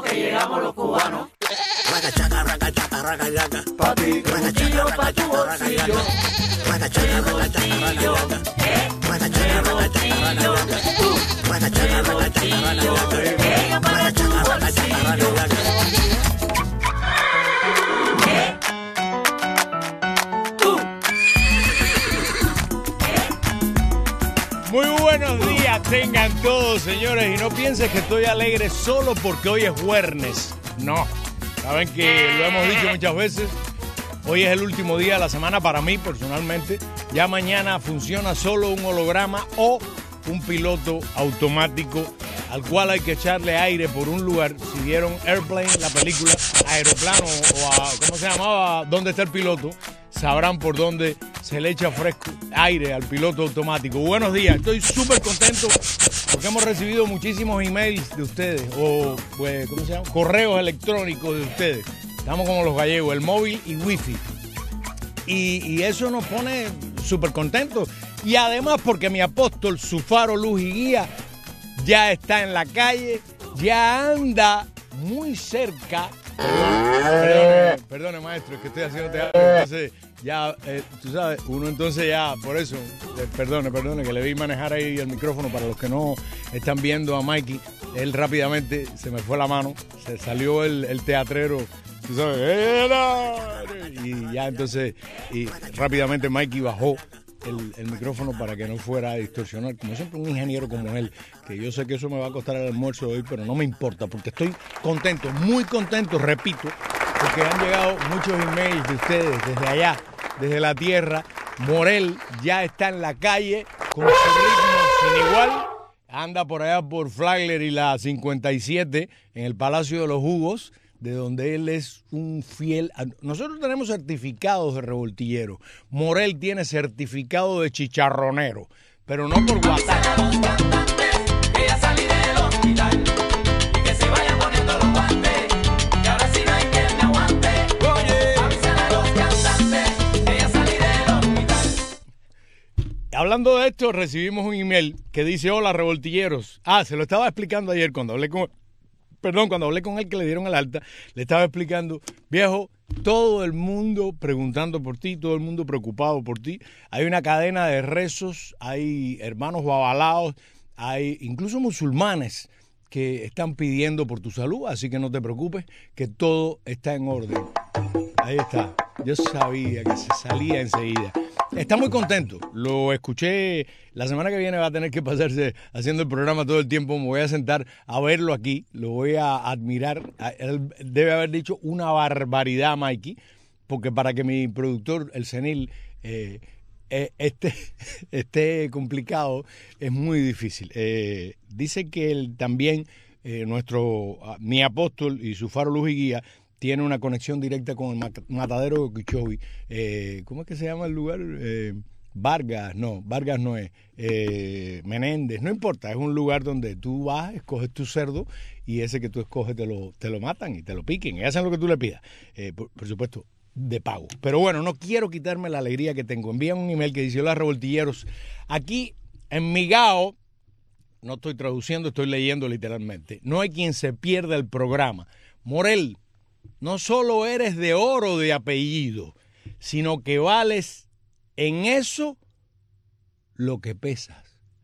que llegamos los cubanos. Ragachaca, ragachaca, ragachaca. Pa' ti, bolsillo, pa' tu bolsillo. Ragachaca, ragachaca, ragachaca. Ragachaca, ragachaca, ragachaca. Ragachaca, ragachaca, ragachaca. Ragachaca, ragachaca, ragachaca. Muy buenos días tengan todos, señores, y no pienses que estoy alegre solo porque hoy es jueves. No, saben que lo hemos dicho muchas veces, hoy es el último día de la semana para mí personalmente. Ya mañana funciona solo un holograma o un piloto automático al cual hay que echarle aire por un lugar. Si vieron Airplane, la película, Aeroplano, ¿cómo se llamaba? ¿Dónde está el piloto? Sabrán por dónde se le echa fresco aire al piloto automático. Buenos días, estoy súper contento porque hemos recibido muchísimos emails de ustedes o, pues, ¿cómo se llama? Correos electrónicos de ustedes. Estamos como los gallegos, el móvil y wifi. Y eso nos pone súper contentos. Y además porque mi apóstol, su faro, luz y guía, ya está en la calle, ya anda muy cerca. Perdone, maestro, es que estoy haciendo teatro, entonces ya, tú sabes, uno entonces ya, por eso, perdone, que le vi manejar ahí el micrófono para los que no están viendo a Mikey, él rápidamente se me fue la mano, se salió el teatrero, tú sabes, y ya entonces, y rápidamente Mikey bajó el micrófono para que no fuera a distorsionar, como siempre un ingeniero como él, que yo sé que eso me va a costar el almuerzo hoy, pero no me importa, porque estoy contento, muy contento, repito, porque han llegado muchos emails de ustedes desde allá, desde la tierra. Morel ya está en la calle con su ritmo sin igual, anda por allá por Flagler y la 57 en el Palacio de los Jugos, de donde él es un fiel... Nosotros tenemos certificados de revoltillero. Morel tiene certificado de chicharronero, pero no por WhatsApp. Hablando de esto, recibimos un email que dice: hola, revoltilleros. Se lo estaba explicando ayer cuando hablé con él, que le dieron el alta, le estaba explicando, viejo, todo el mundo preguntando por ti, todo el mundo preocupado por ti. Hay una cadena de rezos, hay hermanos babalaos, hay incluso musulmanes que están pidiendo por tu salud, así que no te preocupes, que todo está en orden. Ahí está. Yo sabía que se salía enseguida. Está muy contento. Lo escuché. La semana que viene va a tener que pasarse haciendo el programa todo el tiempo. Me voy a sentar a verlo aquí. Lo voy a admirar. Él debe haber dicho una barbaridad, Mikey, porque para que mi productor, el senil, esté complicado, es muy difícil. Dice que él también, mi apóstol y su faro, luz y guía, tiene una conexión directa con el matadero de Okeechobee. ¿Cómo es que se llama el lugar? Vargas no es. Menéndez, no importa. Es un lugar donde tú vas, escoges tu cerdo y ese que tú escoges te lo matan y te lo piquen y hacen lo que tú le pidas. Por supuesto, de pago. Pero bueno, no quiero quitarme la alegría que tengo. Envían un email que dice: hola, revoltilleros. Aquí en Migao, no estoy traduciendo, estoy leyendo literalmente. No hay quien se pierda el programa. Morel, no solo eres de oro de apellido, sino que vales en eso lo que pesas.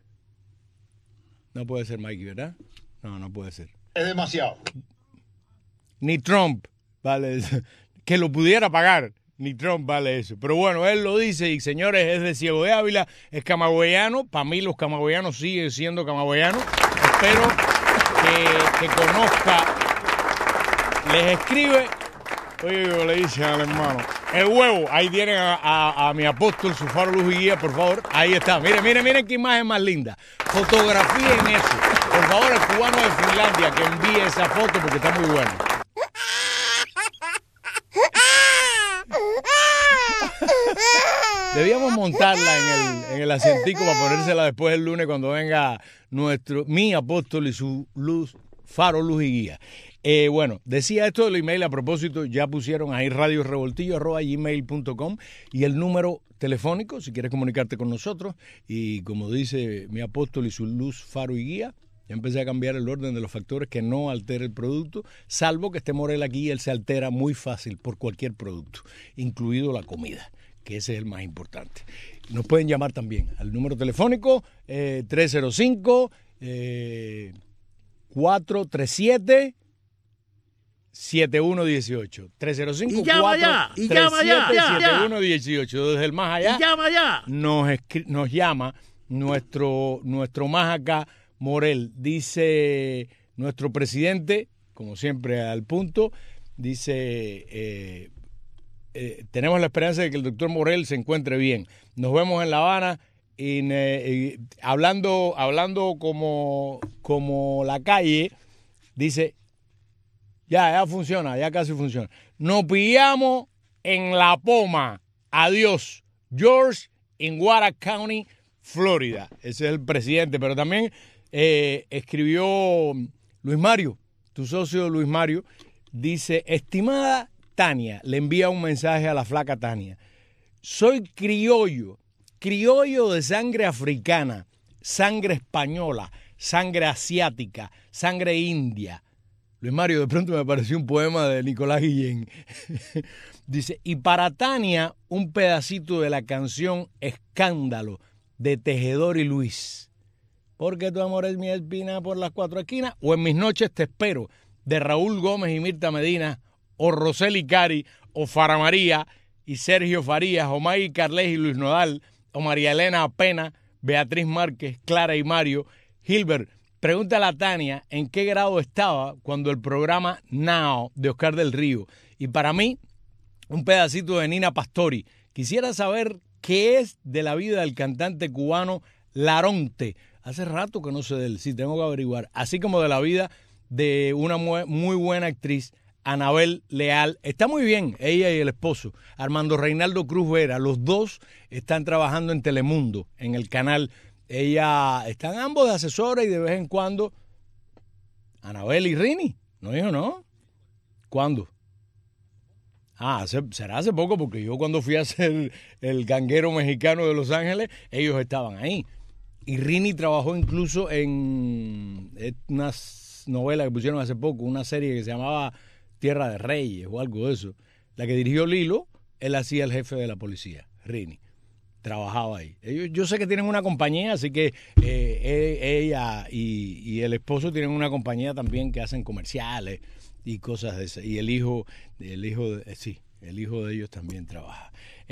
No puede ser, Mikey, ¿verdad? No puede ser. Es demasiado. Ni Trump vale eso. Que lo pudiera pagar, ni Trump vale eso. Pero bueno, él lo dice y, señores, es de Ciego de Ávila, es camagüeyano. Para mí los camagüeyanos siguen siendo camagüeyanos. Espero que conozca. Les escribe, oye, le dice al hermano, el huevo, ahí tienen a mi apóstol, su faro, luz y guía, por favor, ahí está, miren qué imagen más linda, fotografíen eso, por favor, el cubano de Finlandia que envíe esa foto porque está muy buena. Debíamos montarla en el asientico para ponérsela después el lunes cuando venga mi apóstol y su faro, luz y guía. Bueno, decía esto del email a propósito, ya pusieron ahí radiorevoltillo@gmail.com y el número telefónico si quieres comunicarte con nosotros y como dice mi apóstol y su luz, faro y guía, Ya empecé a cambiar el orden de los factores que no altere el producto, salvo que esté Morel aquí, él se altera muy fácil por cualquier producto, incluido la comida, que ese es el más importante. Nos pueden llamar también al número telefónico 305-437-7118. 305-437-7118. Desde el más allá. Y llama ya. Nos llama nuestro más acá, Morel. Dice nuestro presidente, como siempre al punto, dice, tenemos la esperanza de que el doctor Morel se encuentre bien. Nos vemos en La Habana y hablando como la calle, dice, ya funciona, ya casi funciona. Nos pillamos en La Poma. Adiós. George, en Guara County, Florida. Ese es el presidente, pero también escribió Luis Mario, tu socio Luis Mario, dice, estimada Tania, le envía un mensaje a la flaca Tania. Soy criollo de sangre africana, sangre española, sangre asiática, sangre india. Luis Mario, de pronto me pareció un poema de Nicolás Guillén. Dice, y para Tania, un pedacito de la canción Escándalo de Tejedor y Luis. Porque tu amor es mi espina por las cuatro esquinas. O En mis noches te espero, de Raúl Gómez y Mirta Medina, o Roseli Cari, o Fara María y Sergio Farías, o Maggie Carles y Luis Nodal, o María Elena Apena, Beatriz Márquez, Clara y Mario. Gilbert, pregúntale a Tania en qué grado estaba cuando el programa Now de Oscar del Río. Y para mí, un pedacito de Nina Pastori. Quisiera saber qué es de la vida del cantante cubano Laronte. Hace rato que no sé de él, sí, tengo que averiguar. Así como de la vida de una muy buena actriz, Anabel Leal. Está muy bien, ella y el esposo, Armando Reinaldo Cruz Vera. Los dos están trabajando en Telemundo, en el canal. Ella, están ambos de asesora y de vez en cuando, Anabel y Rini. ¿No dijo no? ¿Cuándo? Será hace poco, porque yo cuando fui a hacer el ganguero mexicano de Los Ángeles, ellos estaban ahí. Y Rini trabajó incluso en unas novelas que pusieron hace poco, una serie que se llamaba Tierra de Reyes o algo de eso. La que dirigió Lilo, él hacía el jefe de la policía, Rini. Trabajaba ahí. Yo sé que tienen una compañía, así que ella y el esposo tienen una compañía también que hacen comerciales y cosas de esas. Y el hijo de ellos también trabaja.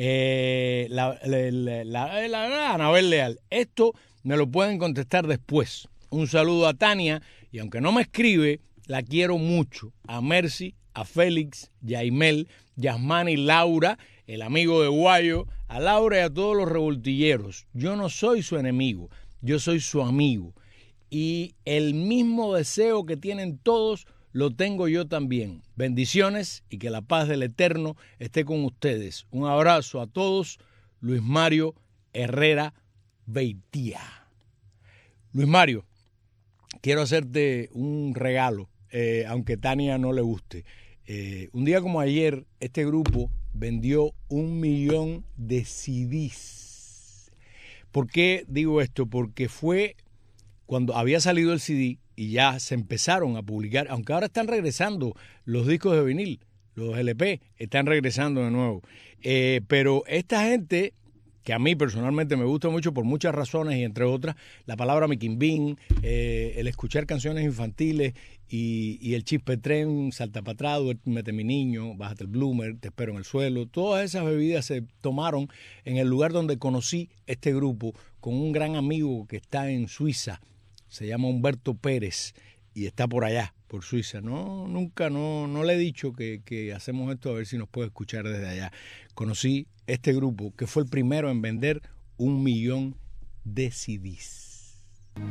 Anabel Leal. Esto me lo pueden contestar después. Un saludo a Tania, y aunque no me escribe, la quiero mucho. A Mercy, a Félix, Yaimel, Yasmani, Laura, el amigo de Guayo, a Laura y a todos los revoltilleros. Yo no soy su enemigo, yo soy su amigo. Y el mismo deseo que tienen todos, lo tengo yo también. Bendiciones y que la paz del Eterno esté con ustedes. Un abrazo a todos. Luis Mario Herrera Beitía. Luis Mario, quiero hacerte un regalo, aunque Tania no le guste. Un día como ayer, este grupo vendió 1 millón de CDs. ¿Por qué digo esto? Porque fue cuando había salido el CD y ya se empezaron a publicar, aunque ahora están regresando los discos de vinil, los LP, están regresando de nuevo. Pero esta gente, que a mí personalmente me gusta mucho por muchas razones, y entre otras, la palabra miquimbín, el escuchar canciones infantiles y el chispetren, salta para atrás, mete mi niño, bájate el bloomer, te espero en el suelo. Todas esas bebidas se tomaron en el lugar donde conocí este grupo con un gran amigo que está en Suiza. Se llama Humberto Pérez y está por allá, por Suiza. Nunca le he dicho que hacemos esto, a ver si nos puede escuchar desde allá. Conocí este grupo que fue el primero en vender 1 millón de CDs.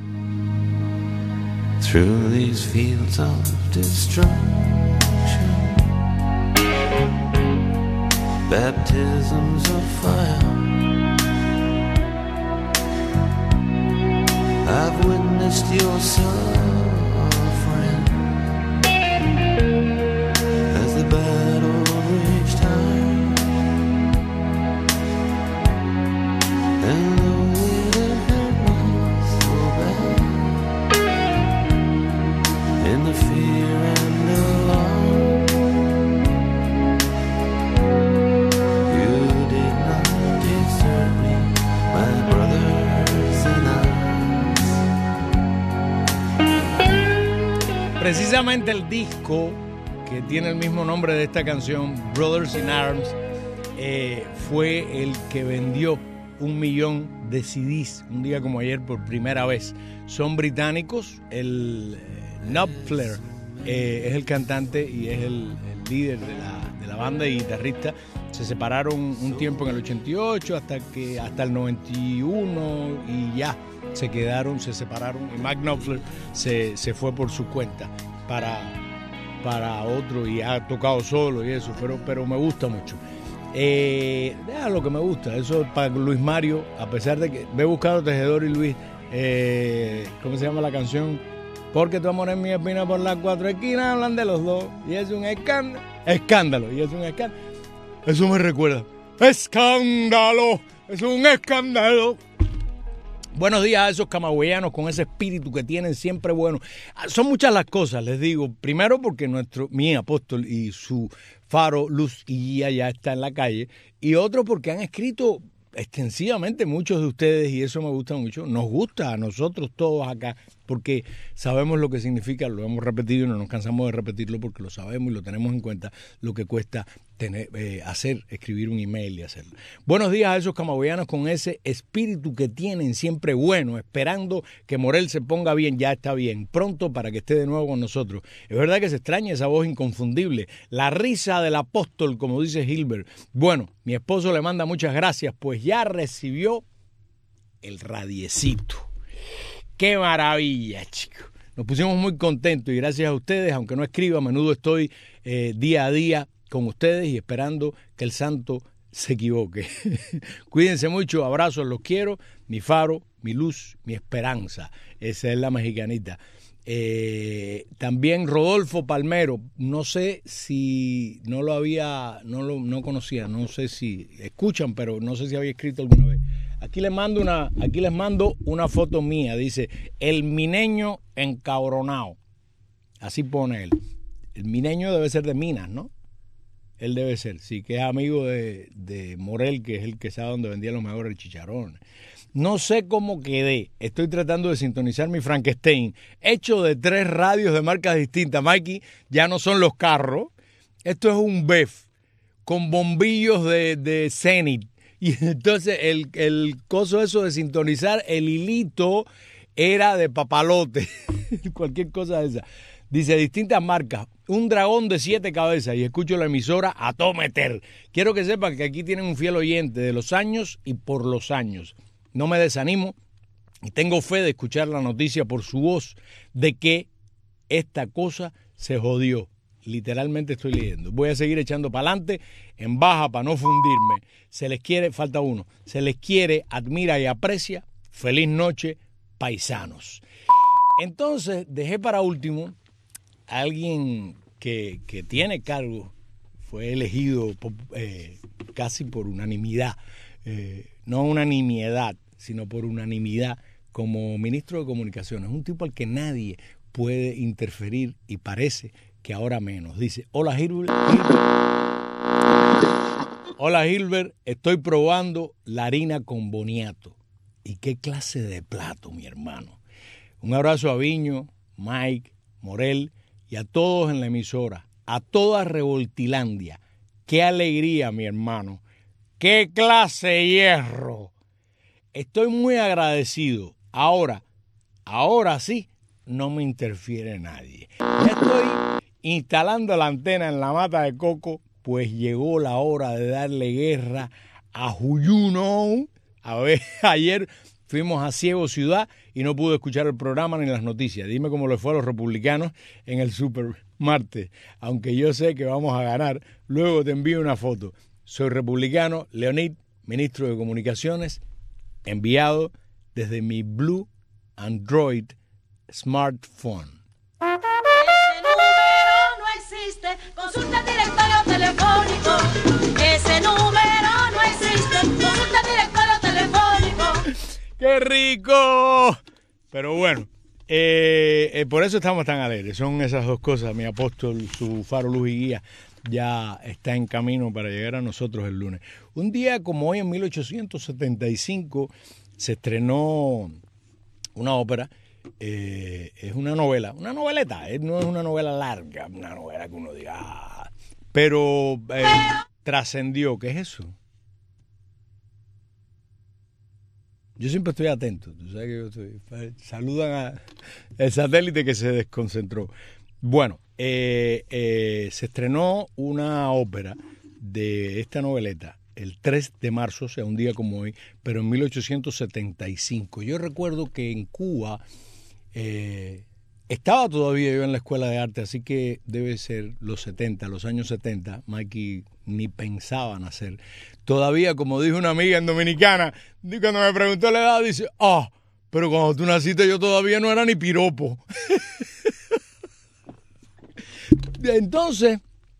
Through these fields of destruction, baptisms of fire, I've witnessed your suffering as the battle raged high, and though it hurt me so bad, Precisamente el disco que tiene el mismo nombre de esta canción, Brothers in Arms, fue el que vendió 1 millón de CDs un día como ayer por primera vez. Son británicos, el Knopfler es el cantante y es el líder de la banda y guitarrista. Se separaron un tiempo en el 88 hasta el 91 y ya se separaron y Mark Knopfler se fue por su cuenta para otro y ha tocado solo y eso, pero me gusta mucho. Lo que me gusta, eso para Luis Mario, a pesar de que ve buscado Tejedor y Luis, ¿cómo se llama la canción? Porque tu amor es mi espina por las 4 esquinas, hablan de los dos y es un escándalo, y es un escándalo. Eso me recuerda, escándalo, es un escándalo. Buenos días a esos camagüeyanos con ese espíritu que tienen siempre bueno. Son muchas las cosas, les digo. Primero porque mi apóstol y su faro, luz y guía ya está en la calle. Y otro porque han escrito extensivamente muchos de ustedes y eso me gusta mucho. Nos gusta a nosotros todos acá porque sabemos lo que significa, lo hemos repetido y no nos cansamos de repetirlo porque lo sabemos y lo tenemos en cuenta, lo que cuesta escribir un email y hacerlo. Buenos días a esos camagüeyanos con ese espíritu que tienen siempre bueno, esperando que Morel se ponga bien, ya está bien, pronto para que esté de nuevo con nosotros. Es verdad que se extraña esa voz inconfundible, la risa del apóstol, como dice Hilbert. Bueno, mi esposo le manda muchas gracias, pues ya recibió el radiecito. ¡Qué maravilla, chicos! Nos pusimos muy contentos y gracias a ustedes, aunque no escriba, a menudo estoy día a día con ustedes y esperando que el santo se equivoque. Cuídense mucho, abrazos, los quiero. Mi faro, mi luz, mi esperanza. Esa es la mexicanita. También Rodolfo Palmero, no sé si no conocía, no sé si escuchan, pero no sé si había escrito alguna vez. Aquí les mando una foto mía, dice, el mineño encabronao. Así pone él. El mineño debe ser de Minas, ¿no? Él debe ser, sí, que es amigo de Morel, que es el que sabe dónde vendía los mejores chicharrones. No sé cómo quedé. Estoy tratando de sintonizar mi Frankenstein, hecho de 3 radios de marcas distintas. Mikey, ya no son los carros. Esto es un BEF con bombillos de Zenith. Y entonces el coso eso de sintonizar, el hilito era de papalote. Cualquier cosa de esa. Dice, distintas marcas, un dragón de 7 cabezas y escucho la emisora a todo meter. Quiero que sepan que aquí tienen un fiel oyente de los años y por los años. No me desanimo y tengo fe de escuchar la noticia por su voz de que esta cosa se jodió. Literalmente estoy leyendo. Voy a seguir echando para adelante en baja para no fundirme. Se les quiere, falta uno, se les quiere, admira y aprecia. Feliz noche, paisanos. Entonces dejé para último a alguien que tiene cargo, fue elegido casi por unanimidad, no unanimidad, sino por unanimidad como ministro de Comunicaciones. Un tipo al que nadie puede interferir y parece que ahora menos. Dice, hola Hilbert. Hola Hilbert, estoy probando la harina con boniato. ¿Y qué clase de plato, mi hermano? Un abrazo a Viño, Mike, Morel y a todos en la emisora, a toda Revoltilandia. ¡Qué alegría, mi hermano! ¡Qué clase de hierro! Estoy muy agradecido. Ahora sí, no me interfiere nadie. Ya estoy instalando la antena en la mata de coco, pues llegó la hora de darle guerra a Juyuno. A ver, ayer fuimos a Ciego Ciudad y no pude escuchar el programa ni las noticias. Dime cómo le fue a los republicanos en el Super Martes. Aunque yo sé que vamos a ganar, luego te envío una foto. Soy republicano, Leonid, ministro de Comunicaciones, enviado desde mi Blue Android smartphone. Ese número no existe, consulta el directorio telefónico. Ese número no existe, consulta el directorio telefónico. ¡Qué rico! Pero bueno, por eso estamos tan alegres. Son esas dos cosas. Mi apóstol, su faro, luz y guía, ya está en camino para llegar a nosotros el lunes. Un día como hoy, en 1875, se estrenó una ópera Es una noveleta, no es una novela larga, una novela que uno diga, pero trascendió. ¿Qué es eso? Yo siempre estoy atento, tú sabes que yo estoy. Saludan al satélite que se desconcentró. Bueno, se estrenó una ópera de esta noveleta el 3 de marzo, o sea, un día como hoy, pero en 1875. Yo recuerdo que en Cuba estaba todavía yo en la escuela de arte, así que debe ser los años 70. Mikey ni pensaba nacer. Todavía, como dijo una amiga en Dominicana, cuando me preguntó la edad, dice, pero cuando tú naciste yo todavía no era ni piropo. Entonces,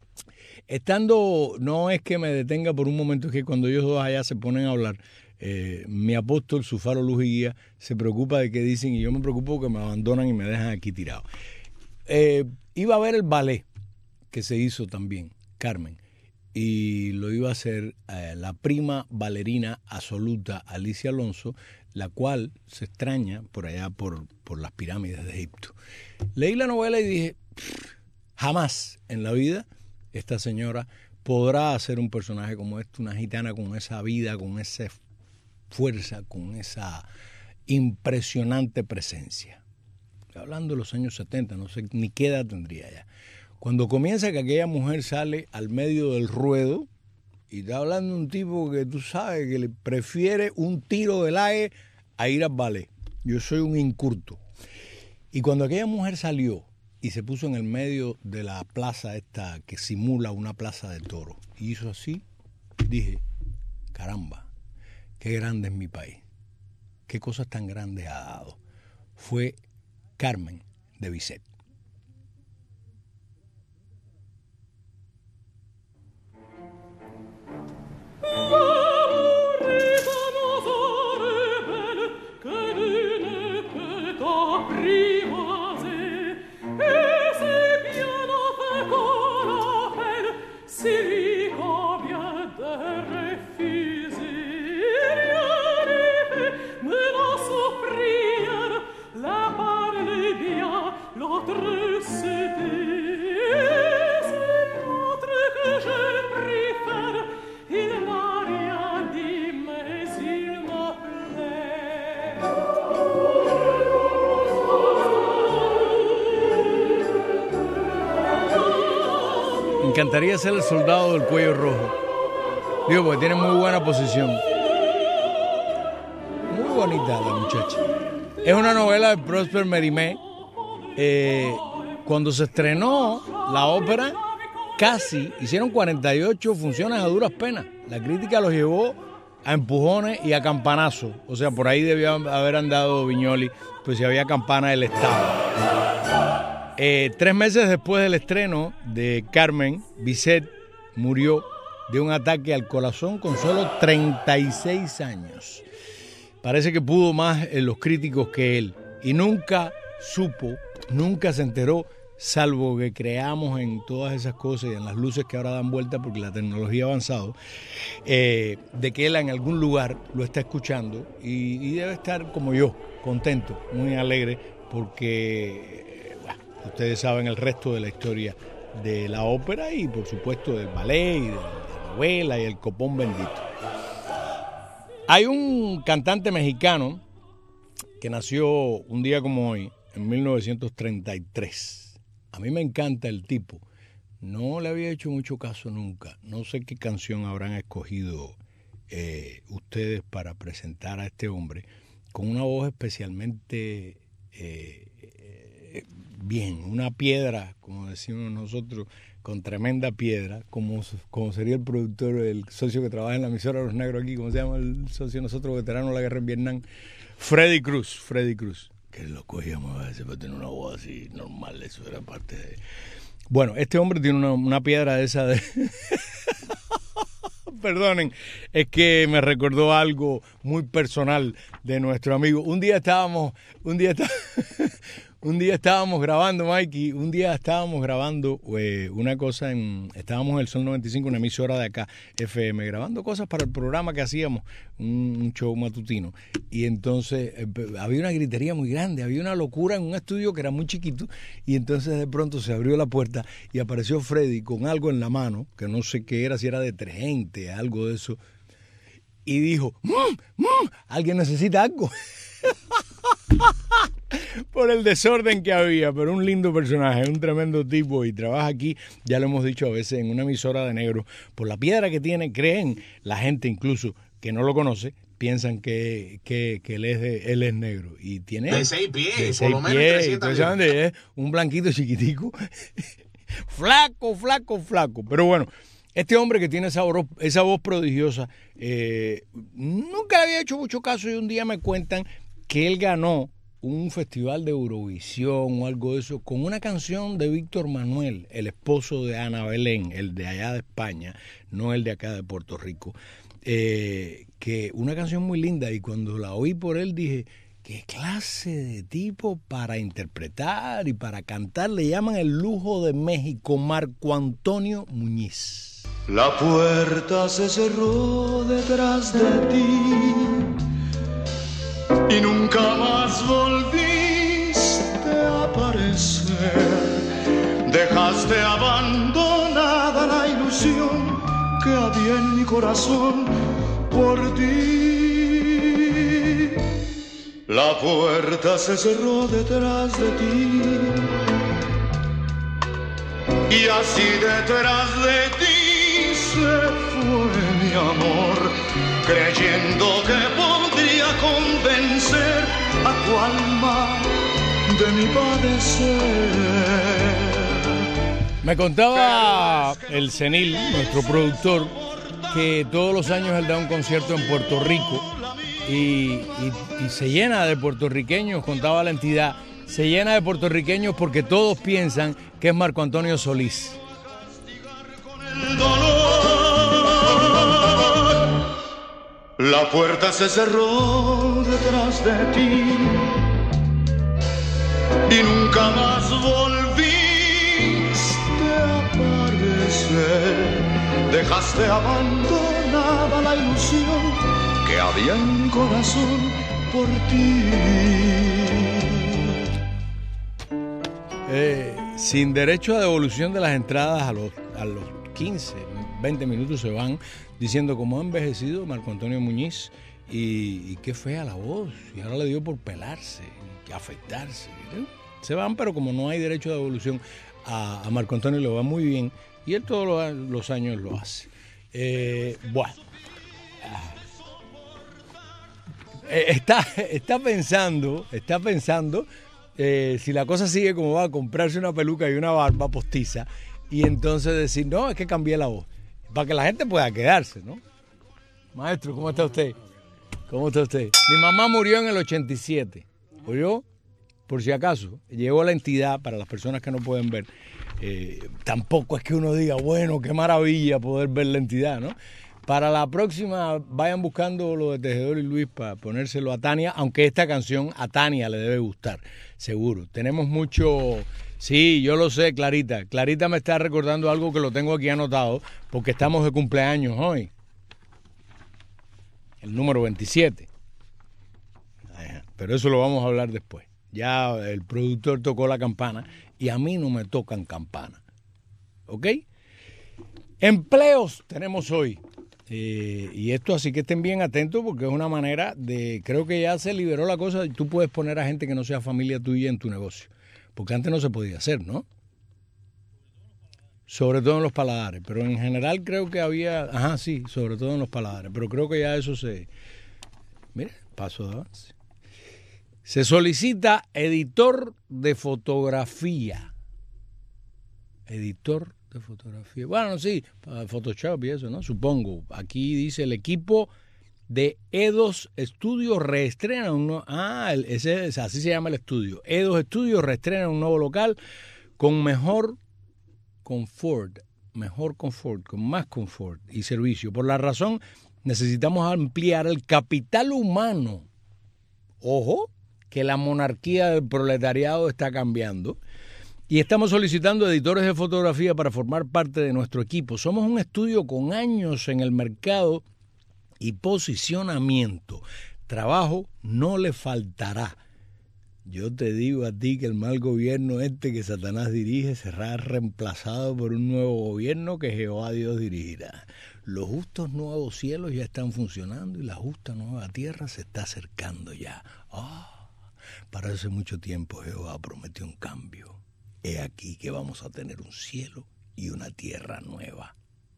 no es que me detenga por un momento, es que cuando ellos dos allá se ponen a hablar, mi apóstol, su faro, luz y guía, se preocupa de qué dicen y yo me preocupo que me abandonan y me dejan aquí tirado. Iba a ver el ballet que se hizo también, Carmen, y lo iba a hacer la prima bailarina absoluta Alicia Alonso, la cual se extraña por allá por las pirámides de Egipto. Leí la novela y dije, jamás en la vida esta señora podrá hacer un personaje como este, una gitana con esa vida, con esa fuerza, con esa impresionante presencia. Estoy hablando de los años 70, no sé ni qué edad tendría ya. Cuando comienza que aquella mujer sale al medio del ruedo y está hablando de un tipo que tú sabes que le prefiere un tiro del aire a ir al ballet. Yo soy un incurto. Y cuando aquella mujer salió y se puso en el medio de la plaza esta que simula una plaza de toros y hizo así, dije, caramba, qué grande es mi país, qué cosas tan grandes ha dado. Fue Carmen de Bizet. Me encantaría ser el soldado del cuello rojo. Digo, porque tiene muy buena posición. Muy bonita la muchacha. Es una novela de Prosper Mérimée. Cuando se estrenó la ópera, casi hicieron 48 funciones a duras penas. La crítica los llevó a empujones y a campanazos. O sea, por ahí debió haber andado Viñoli, pues si había campana del Estado. 3 meses después del estreno de Carmen, Bizet murió de un ataque al corazón con solo 36 años. Parece que pudo más en los críticos que él. Y nunca supo, nunca se enteró, salvo que creamos en todas esas cosas y en las luces que ahora dan vuelta porque la tecnología ha avanzado, de que él en algún lugar lo está escuchando y debe estar como yo, contento, muy alegre, porque ustedes saben el resto de la historia de la ópera y por supuesto del ballet y de la novela y el copón bendito. Hay un cantante mexicano que nació un día como hoy, en 1933. A mí me encanta el tipo. No le había hecho mucho caso nunca. No sé qué canción habrán escogido ustedes para presentar a este hombre con una voz especialmente bien, una piedra, como decimos nosotros, con tremenda piedra, como sería el productor, el socio que trabaja en la emisora de Los Negros aquí, ¿cómo se llama el socio de nosotros, veterano de la guerra en Vietnam? Freddy Cruz, que lo cogíamos a veces para tener una voz así normal, eso era parte de... Bueno, este hombre tiene una piedra de esa de... Perdonen, es que me recordó algo muy personal de nuestro amigo. Un día Un día estábamos grabando, Mikey, una cosa estábamos en el Sol 95, una emisora de acá, FM, grabando cosas para el programa que hacíamos, un show matutino. Y entonces había una gritería muy grande, había una locura en un estudio que era muy chiquito, y entonces de pronto se abrió la puerta y apareció Freddy con algo en la mano, que no sé qué era, si era detergente, algo de eso, y dijo, ¿alguien necesita algo? Por el desorden que había, pero un lindo personaje, un tremendo tipo, y trabaja aquí, ya lo hemos dicho a veces, en una emisora de negro. Por la piedra que tiene, creen la gente incluso que no lo conoce, piensan que él es negro. Y tiene de 6 pies, de por 6 lo menos pies, 300 ¿ustedes saben de es un blanquito chiquitico, flaco. Pero bueno, este hombre que tiene esa voz prodigiosa, nunca le había hecho mucho caso, y un día me cuentan que él ganó un festival de Eurovisión o algo de eso con una canción de Víctor Manuel, el esposo de Ana Belén, el de allá de España, no el de acá de Puerto Rico, que una canción muy linda, y cuando la oí por él dije, qué clase de tipo para interpretar y para cantar. Le llaman el lujo de México, Marco Antonio Muñiz. La puerta se cerró detrás de ti y nunca más volviste a aparecer. Dejaste abandonada la ilusión que había en mi corazón por ti. La puerta se cerró detrás de ti y así detrás de ti se fue mi amor, creyendo que podría convencer a tu alma de mi padecer. Me contaba el Senil, nuestro productor, que todos los años él da un concierto en Puerto Rico y se llena de puertorriqueños, contaba la entidad, se llena de puertorriqueños porque todos piensan que es Marco Antonio Solís. La puerta se cerró detrás de ti y nunca más volviste a aparecer. Dejaste abandonada la ilusión que había en mi corazón por ti. Sin derecho a devolución de las entradas, a los 15, 20 minutos se van diciendo cómo ha envejecido Marco Antonio Muñiz y qué fea la voz, y ahora le dio por pelarse, afeitarse, ¿no? Se van, pero como no hay derecho de devolución, a Marco Antonio le va muy bien, y él todos los años lo hace. Bueno, está pensando si la cosa sigue como va, a comprarse una peluca y una barba postiza, y entonces decir, no, es que cambié la voz, para que la gente pueda quedarse, ¿no? Maestro, ¿cómo está usted? ¿Cómo está usted? Mi mamá murió en el 87, ¿oyó? Por si acaso, llegó la entidad, para las personas que no pueden ver, tampoco es que uno diga, bueno, qué maravilla poder ver la entidad, ¿no? Para la próxima, vayan buscando lo de Tejedor y Luis para ponérselo a Tania, aunque esta canción a Tania le debe gustar, seguro. Tenemos mucho... Sí, yo lo sé, Clarita. Clarita me está recordando algo que lo tengo aquí anotado, porque estamos de cumpleaños hoy. El número 27. Pero eso lo vamos a hablar después. Ya el productor tocó la campana y a mí no me tocan campana. ¿Ok? Empleos tenemos hoy. Y esto así que estén bien atentos, porque es una manera de... Creo que ya se liberó la cosa. Tú puedes poner a gente que no sea familia tuya en tu negocio. Porque antes no se podía hacer, ¿no? Sobre todo en los paladares. Pero en general creo que había... Ajá, sí, sobre todo en los paladares. Pero creo que ya eso se... Mira, paso de avance. Se solicita editor de fotografía. Editor de fotografía. Bueno, sí, para Photoshop y eso, ¿no? Supongo. Aquí dice el equipo de E2 Studios reestrena un nuevo... así se llama el estudio. E2 Studios reestrena un nuevo local con mejor confort, con más confort y servicio. Por la razón, necesitamos ampliar el capital humano. Ojo, que la monarquía del proletariado está cambiando. Y estamos solicitando editores de fotografía para formar parte de nuestro equipo. Somos un estudio con años en el mercado y posicionamiento. Trabajo no le faltará. Yo te digo a ti que el mal gobierno que Satanás dirige será reemplazado por un nuevo gobierno que Jehová Dios dirigirá. Los justos nuevos cielos ya están funcionando y la justa nueva tierra se está acercando ya. Para hace mucho tiempo Jehová prometió un cambio. He aquí que vamos a tener un cielo y una tierra nueva.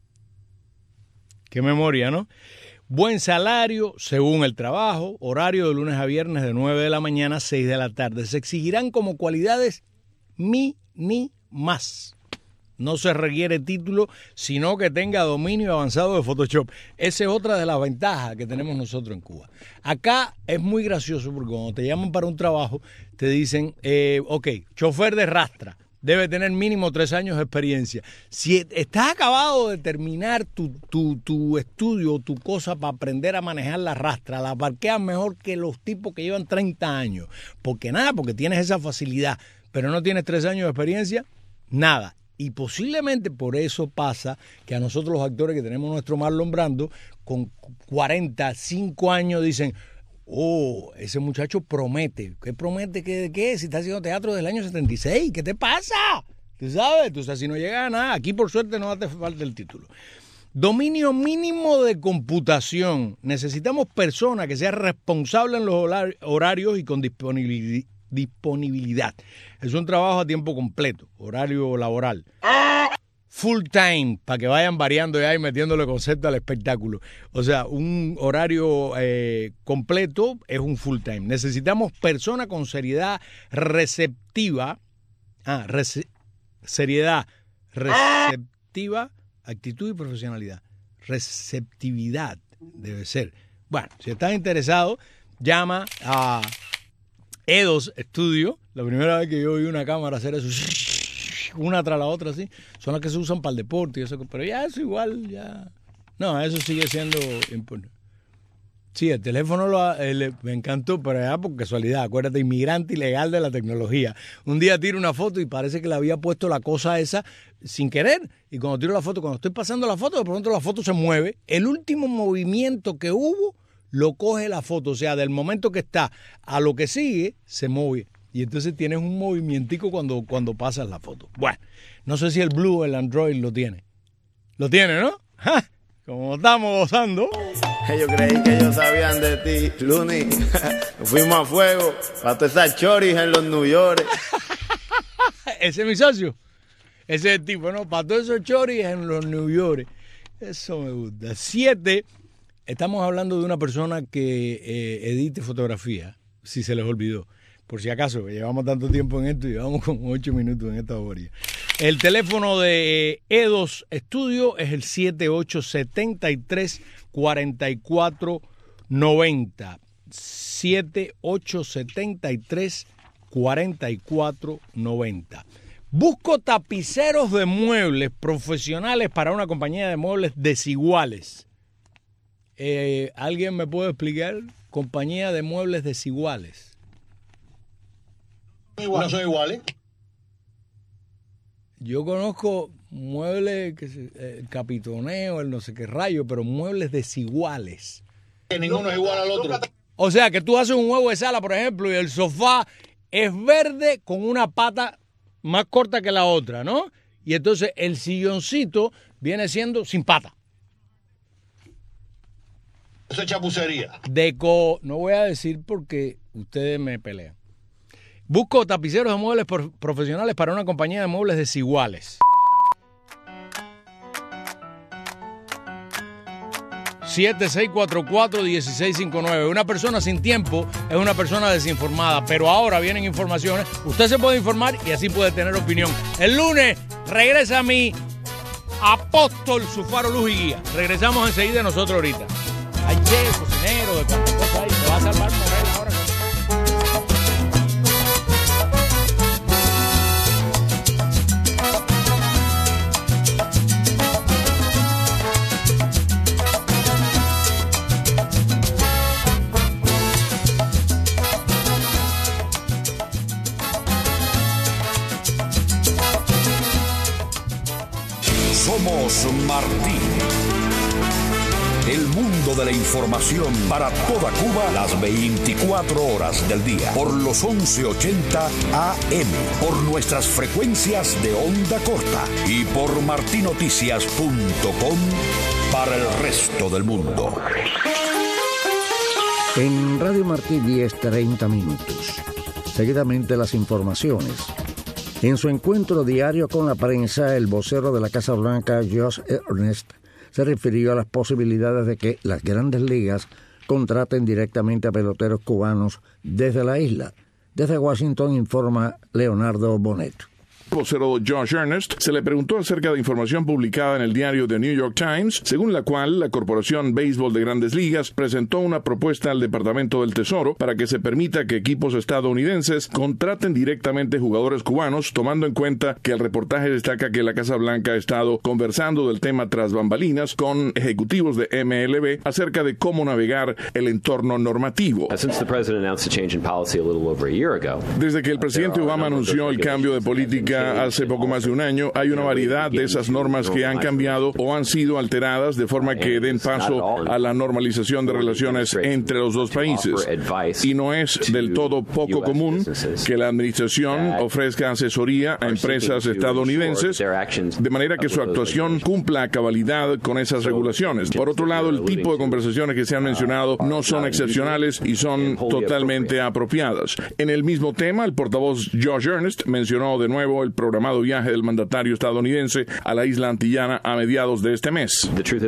Qué memoria, ¿no? Buen salario según el trabajo, horario de lunes a viernes de 9 de la mañana a 6 de la tarde. Se exigirán como cualidades mínimas. No se requiere título, sino que tenga dominio avanzado de Photoshop. Esa es otra de las ventajas que tenemos nosotros en Cuba. Acá es muy gracioso porque cuando te llaman para un trabajo, te dicen, chofer de rastra. Debe tener mínimo 3 años de experiencia. Si estás acabado de terminar tu estudio, tu cosa para aprender a manejar la rastra, la parqueas mejor que los tipos que llevan 30 años. Porque tienes esa facilidad, pero no tienes 3 años de experiencia, nada. Y posiblemente por eso pasa que a nosotros los actores que tenemos nuestro Marlon Brando, con 45 años dicen... ese muchacho promete. ¿Qué promete? ¿Qué? Si está haciendo teatro del año 76, ¿qué te pasa? ¿Tú sabes? Entonces, si no llega a nada, aquí por suerte no hace falta el título. Dominio mínimo de computación. Necesitamos personas que sean responsables en los horarios y con disponibilidad. Es un trabajo a tiempo completo, horario laboral. Full time, para que vayan variando ya y metiéndole concepto al espectáculo. O sea, un horario completo es un full time. Necesitamos personas con seriedad receptiva. Seriedad receptiva, actitud y profesionalidad. Receptividad debe ser. Bueno, si estás interesado, llama a Edos Studio. La primera vez que yo vi una cámara hacer eso, una tras la otra, así, son las que se usan para el deporte y eso, pero ya eso igual, ya. No, eso sigue siendo importante. Sí, el teléfono me encantó, pero ya por casualidad, acuérdate, inmigrante ilegal de la tecnología. Un día tiro una foto y parece que le había puesto la cosa esa sin querer. Y cuando tiro la foto, cuando estoy pasando la foto, de pronto la foto se mueve. El último movimiento que hubo lo coge la foto. O sea, del momento que está a lo que sigue, se mueve. Y entonces tienes un movimientico cuando pasas la foto. Bueno, no sé si el Blue o el Android lo tiene. Lo tiene, ¿no? ¡Ja! Como estamos gozando. Yo creí que ellos sabían de ti, Looney. Fuimos a fuego para todas esas choris en los New York. Ese es mi socio. Ese es el tipo, ¿no? Para todos esos choris en los New York. Eso me gusta. 7. Estamos hablando de una persona que edite fotografía, si se les olvidó. Por si acaso, llevamos tanto tiempo en esto y llevamos como 8 minutos en esta bobería. El teléfono de Edos Studio es el 7873-4490. 7873-4490. Busco tapiceros de muebles profesionales para una compañía de muebles desiguales. ¿Alguien me puede explicar? Compañía de muebles desiguales. No son iguales. Yo conozco muebles, el capitoneo, el no sé qué rayo, pero muebles desiguales. Que ninguno es igual al otro. O sea, que tú haces un juego de sala, por ejemplo, y el sofá es verde con una pata más corta que la otra, ¿no? Y entonces el silloncito viene siendo sin pata. Eso es chapucería. No voy a decir porque ustedes me pelean. Busco tapiceros de muebles profesionales para una compañía de muebles desiguales. 7644-1659. Una persona sin tiempo es una persona desinformada, pero ahora vienen informaciones. Usted se puede informar y así puede tener opinión. El lunes regresa mi apóstol, su faro, luz y guía. Regresamos enseguida nosotros ahorita. Hay chef, cocinero, de cuántas cosas hay. Te va a salvar Morel ahora. Somos Martí. El mundo de la información para toda Cuba las 24 horas del día. Por los 1180 AM. Por nuestras frecuencias de onda corta. Y por martinoticias.com para el resto del mundo. En Radio Martí 10:30 minutos. Seguidamente las informaciones. En su encuentro diario con la prensa, el vocero de la Casa Blanca, Josh Earnest, se refirió a las posibilidades de que las grandes ligas contraten directamente a peloteros cubanos desde la isla. Desde Washington informa Leonardo Bonet. El vocero Josh Earnest se le preguntó acerca de información publicada en el diario The New York Times, según la cual la Corporación Béisbol de Grandes Ligas presentó una propuesta al Departamento del Tesoro para que se permita que equipos estadounidenses contraten directamente jugadores cubanos, tomando en cuenta que el reportaje destaca que la Casa Blanca ha estado conversando del tema tras bambalinas con ejecutivos de MLB acerca de cómo navegar el entorno normativo. Desde que el presidente Obama anunció el cambio de política hace poco más de un año, hay una variedad de esas normas que han cambiado o han sido alteradas de forma que den paso a la normalización de relaciones entre los dos países. Y no es del todo poco común que la administración ofrezca asesoría a empresas estadounidenses de manera que su actuación cumpla a cabalidad con esas regulaciones. Por otro lado, el tipo de conversaciones que se han mencionado no son excepcionales y son totalmente apropiadas. En el mismo tema, el portavoz Josh Earnest mencionó de nuevo el programado viaje del mandatario estadounidense a la isla antillana a mediados de este mes.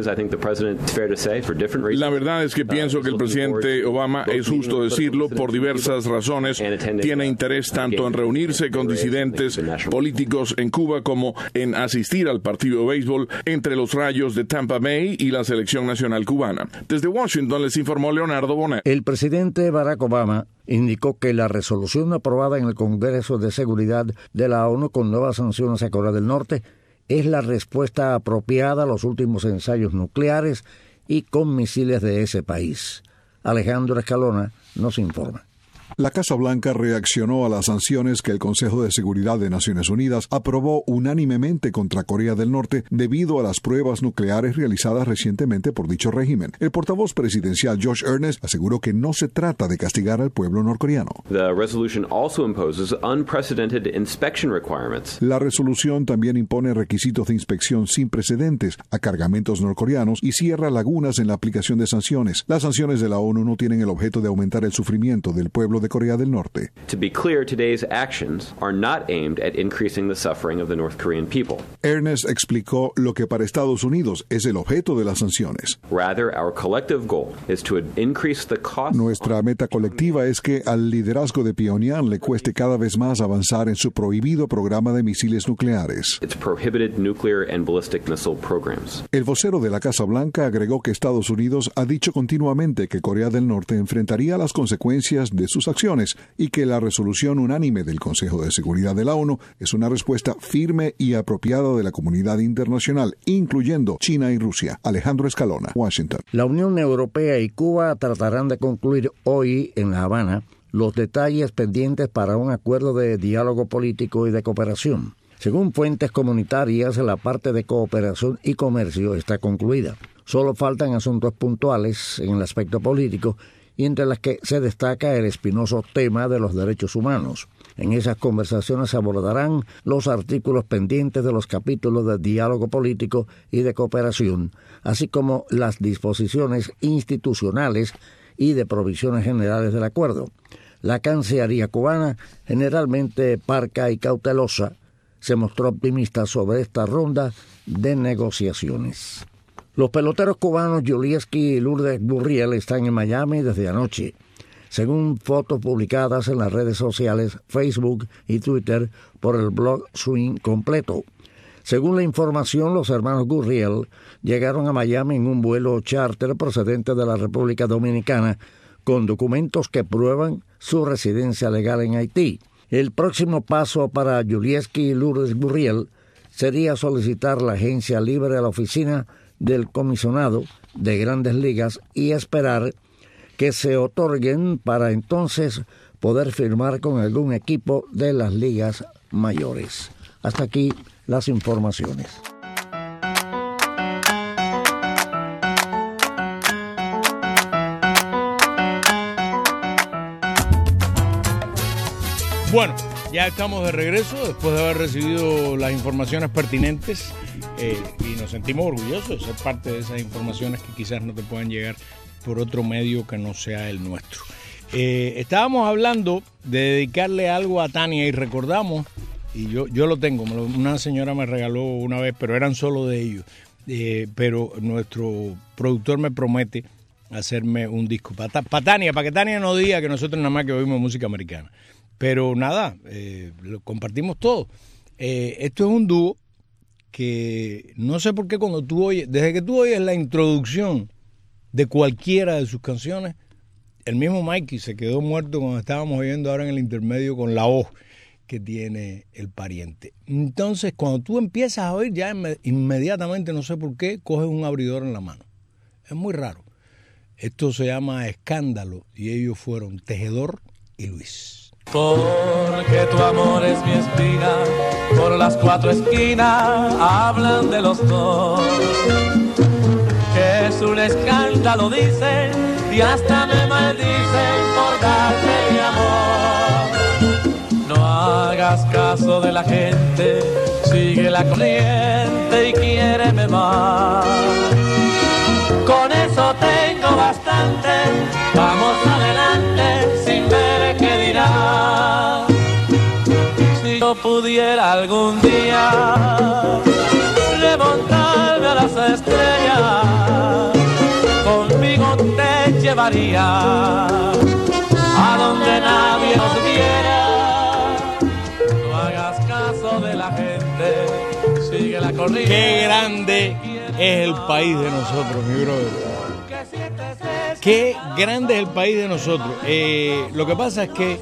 La verdad es que pienso que el presidente Obama, es justo decirlo, por diversas razones, tiene interés tanto en reunirse con disidentes políticos en Cuba como en asistir al partido de béisbol entre los Rayos de Tampa Bay y la selección nacional cubana. Desde Washington les informó Leonardo Bonet. El presidente Barack Obama indicó que la resolución aprobada en el Congreso de Seguridad de la ONU con nuevas sanciones a Corea del Norte es la respuesta apropiada a los últimos ensayos nucleares y con misiles de ese país. Alejandro Escalona nos informa. La Casa Blanca reaccionó a las sanciones que el Consejo de Seguridad de Naciones Unidas aprobó unánimemente contra Corea del Norte debido a las pruebas nucleares realizadas recientemente por dicho régimen. El portavoz presidencial Josh Earnest aseguró que no se trata de castigar al pueblo norcoreano. La resolución también impone requisitos de inspección sin precedentes a cargamentos norcoreanos y cierra lagunas en la aplicación de sanciones. Las sanciones de la ONU no tienen el objeto de aumentar el sufrimiento del pueblo de Corea del Norte. To be clear, today's actions are not aimed at increasing the suffering of the North Korean people. Earnest explicó lo que para Estados Unidos es el objeto de las sanciones. Rather, our collective goal is to increase the cost. Nuestra meta colectiva es que al liderazgo de Pyongyang le cueste cada vez más avanzar en su prohibido programa de misiles nucleares. Its prohibited nuclear and ballistic missile programs. El vocero de la Casa Blanca agregó que Estados Unidos ha dicho continuamente que Corea del Norte enfrentaría las consecuencias de sus acciones y que la resolución unánime del Consejo de Seguridad de la ONU es una respuesta firme y apropiada de la comunidad internacional, incluyendo China y Rusia. Alejandro Escalona, Washington. La Unión Europea y Cuba tratarán de concluir hoy en La Habana los detalles pendientes para un acuerdo de diálogo político y de cooperación. Según fuentes comunitarias, la parte de cooperación y comercio está concluida. Solo faltan asuntos puntuales en el aspecto político y entre las que se destaca el espinoso tema de los derechos humanos. En esas conversaciones se abordarán los artículos pendientes de los capítulos de diálogo político y de cooperación, así como las disposiciones institucionales y de provisiones generales del acuerdo. La Cancillería cubana, generalmente parca y cautelosa, se mostró optimista sobre esta ronda de negociaciones. Los peloteros cubanos Julieski y Lourdes Gurriel están en Miami desde anoche, según fotos publicadas en las redes sociales Facebook y Twitter por el blog Swing Completo. Según la información, los hermanos Gurriel llegaron a Miami en un vuelo charter procedente de la República Dominicana con documentos que prueban su residencia legal en Haití. El próximo paso para Julieski y Lourdes Gurriel sería solicitar la agencia libre a la oficina del comisionado de Grandes Ligas y esperar que se otorguen para entonces poder firmar con algún equipo de las ligas mayores. Hasta aquí las informaciones. Bueno, ya estamos de regreso después de haber recibido las informaciones pertinentes y nos sentimos orgullosos de ser parte de esas informaciones que quizás no te puedan llegar por otro medio que no sea el nuestro. Estábamos hablando de dedicarle algo a Tania y recordamos, y yo lo tengo, una señora me regaló una vez, pero eran solo de ellos, pero nuestro productor me promete hacerme un disco para Tania, para que Tania no diga que nosotros nada más que oímos música americana. Pero nada, lo compartimos todo. Esto es un dúo que no sé por qué cuando tú oyes, desde que tú oyes la introducción de cualquiera de sus canciones, el mismo Mikey se quedó muerto cuando estábamos oyendo ahora en el intermedio con la voz que tiene el pariente. Entonces, cuando tú empiezas a oír, ya inmediatamente, no sé por qué, coges un abridor en la mano. Es muy raro. Esto se llama Escándalo y ellos fueron Tejedor y Luis. Porque tu amor es mi espina, por las cuatro esquinas hablan de los dos. Que es un escándalo, dicen, y hasta me maldicen por darte mi amor. No hagas caso de la gente, sigue la corriente y quiéreme más. Con eso tengo bastante, vamos adelante sin ver qué dirá. Si yo pudiera algún día remontarme a las estrellas, conmigo te llevaría a donde nadie nos viera. No hagas caso de la gente, sigue la corriente. ¡Qué grande es el país de nosotros, mi brother! ¡Qué grande es el país de nosotros! Lo que pasa es que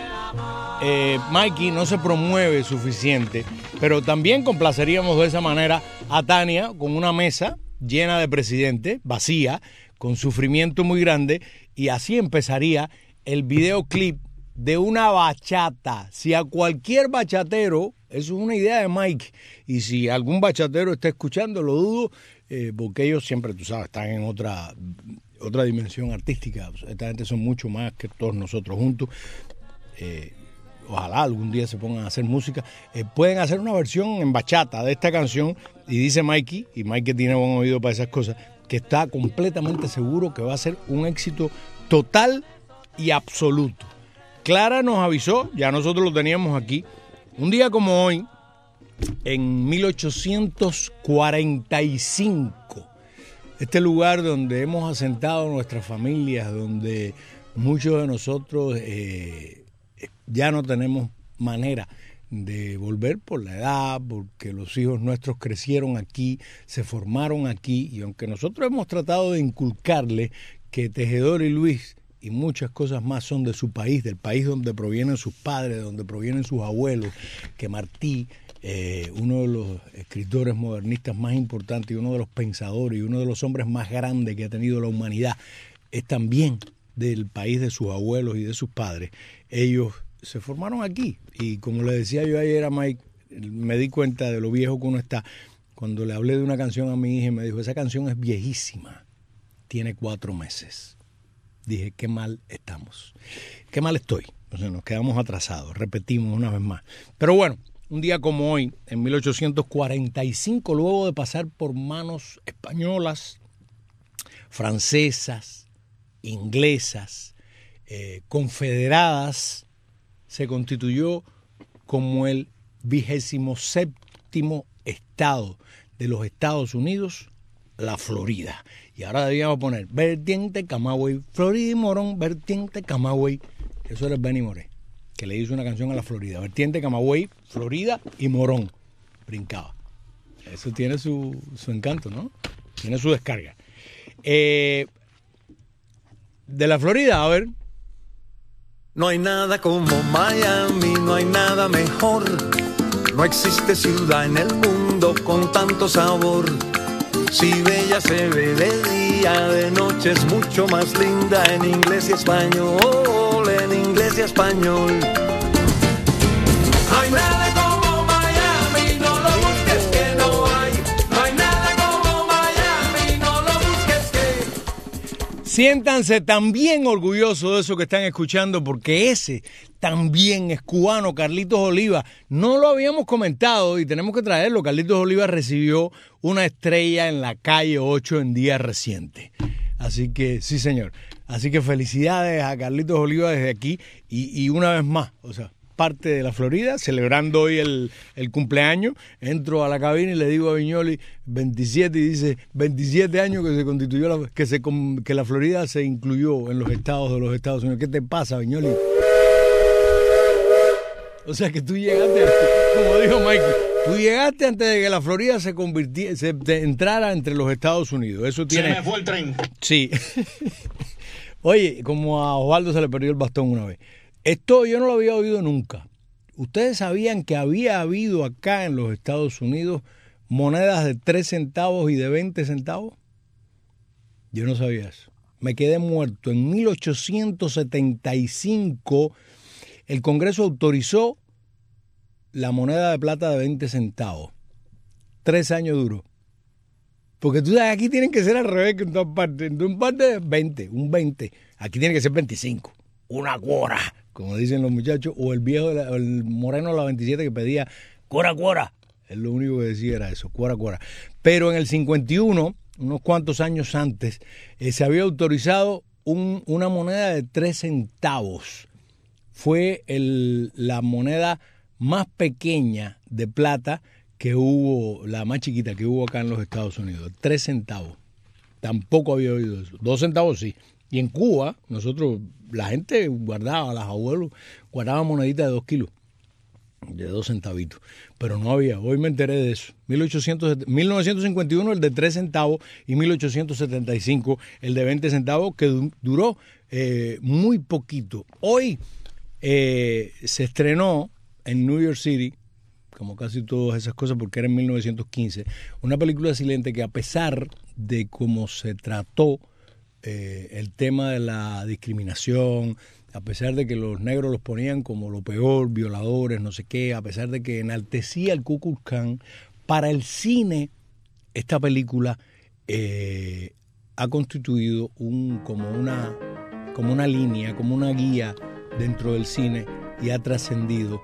Mikey no se promueve suficiente, pero también complaceríamos de esa manera a Tania con una mesa llena de presidentes, vacía, con sufrimiento muy grande, y así empezaría el videoclip de una bachata. Si a cualquier bachatero, eso es una idea de Mike, y si algún bachatero está escuchando, lo dudo, porque ellos siempre, tú sabes, están en otra dimensión artística. Esta gente son mucho más que todos nosotros juntos. Ojalá algún día se pongan a hacer música. Pueden hacer una versión en bachata de esta canción, y dice Mikey, y Mikey tiene buen oído para esas cosas, que está completamente seguro que va a ser un éxito total y absoluto. Clara nos avisó, ya nosotros lo teníamos aquí, un día como hoy, en 1845, este lugar donde hemos asentado nuestras familias, donde muchos de nosotros ya no tenemos manera de volver por la edad, porque los hijos nuestros crecieron aquí, se formaron aquí, y aunque nosotros hemos tratado de inculcarle que Tejedor y Luis y muchas cosas más son de su país, del país donde provienen sus padres, de donde provienen sus abuelos, que Martí, uno de los escritores modernistas más importantes y uno de los pensadores y uno de los hombres más grandes que ha tenido la humanidad, es también del país de sus abuelos y de sus padres. Ellos se formaron aquí, y como le decía yo ayer a Mike, me di cuenta de lo viejo que uno está cuando le hablé de una canción a mi hija y me dijo, esa canción es viejísima, tiene 4 meses. Dije, qué mal estamos, qué mal estoy. O sea, nos quedamos atrasados, repetimos una vez más. Pero bueno, un día como hoy, en 1845, luego de pasar por manos españolas, francesas, inglesas, confederadas, se constituyó como el 27º estado de los Estados Unidos, la Florida. Y ahora debíamos poner vertiente Camagüey, Florida y Morón, vertiente Camagüey. Eso era Benny Moré, que le hizo una canción a la Florida. Vertiente Camagüey, Florida y Morón. Brincaba. Eso tiene su encanto, ¿no? Tiene su descarga. De la Florida, a ver. No hay nada como Miami, no hay nada mejor. No existe ciudad en el mundo con tanto sabor. Si bella se ve de día, de noche es mucho más linda. En inglés y español, en inglés y español. No hay nada como Miami, no lo busques que no hay. No hay nada como Miami, no lo busques que. Siéntanse también orgullosos de eso que están escuchando, porque ese también es cubano, Carlitos Oliva. No lo habíamos comentado y tenemos que traerlo. Carlitos Oliva recibió una estrella en la calle 8 en días recientes. Así que, sí, señor. Así que felicidades a Carlitos Oliva desde aquí y una vez más, o sea, parte de la Florida, celebrando hoy el cumpleaños. Entro a la cabina y le digo a Viñoli 27 y dice 27 años que se constituyó, que la Florida se incluyó en los estados de los Estados Unidos. ¿Qué te pasa, Viñoli? O sea que tú llegaste, como dijo Mikey, tú llegaste antes de que la Florida se entrara entre los Estados Unidos. Eso tiene... Se me fue el tren. Sí. Oye, como a Osvaldo se le perdió el bastón una vez. Esto yo no lo había oído nunca. ¿Ustedes sabían que había habido acá en los Estados Unidos monedas de 3 centavos y de 20 centavos? Yo no sabía eso. Me quedé muerto. En 1875 el Congreso autorizó la moneda de plata de 20 centavos. 3 años duró. Porque tú sabes, aquí tienen que ser al revés que en todas partes. En todas partes 20, un 20. Aquí tiene que ser 25. Una cuora, como dicen los muchachos, o el viejo, el moreno de la 27 que pedía cuora, cuora. Él lo único que decía era eso, cuora, cuora. Pero en el 51, unos cuantos años antes, se había autorizado una moneda de 3 centavos. Fue la moneda más pequeña de plata que hubo, la más chiquita que hubo acá en los Estados Unidos. 3 centavos. Tampoco había oído eso. 2 centavos sí. Y en Cuba, nosotros, la gente guardaba, los abuelos guardaban moneditas de 2 kilos, de 2 centavitos. Pero no había, hoy me enteré de eso. 1951 el de 3 centavos y 1875 el de 20 centavos, que duró muy poquito. Hoy se estrenó en New York City, como casi todas esas cosas, porque era en 1915, una película silente que, a pesar de cómo se trató el tema de la discriminación, a pesar de que los negros los ponían como lo peor, violadores, no sé qué, a pesar de que enaltecía el Ku Klux Klan, para el cine esta película ha constituido como una línea, como una guía dentro del cine, y ha trascendido.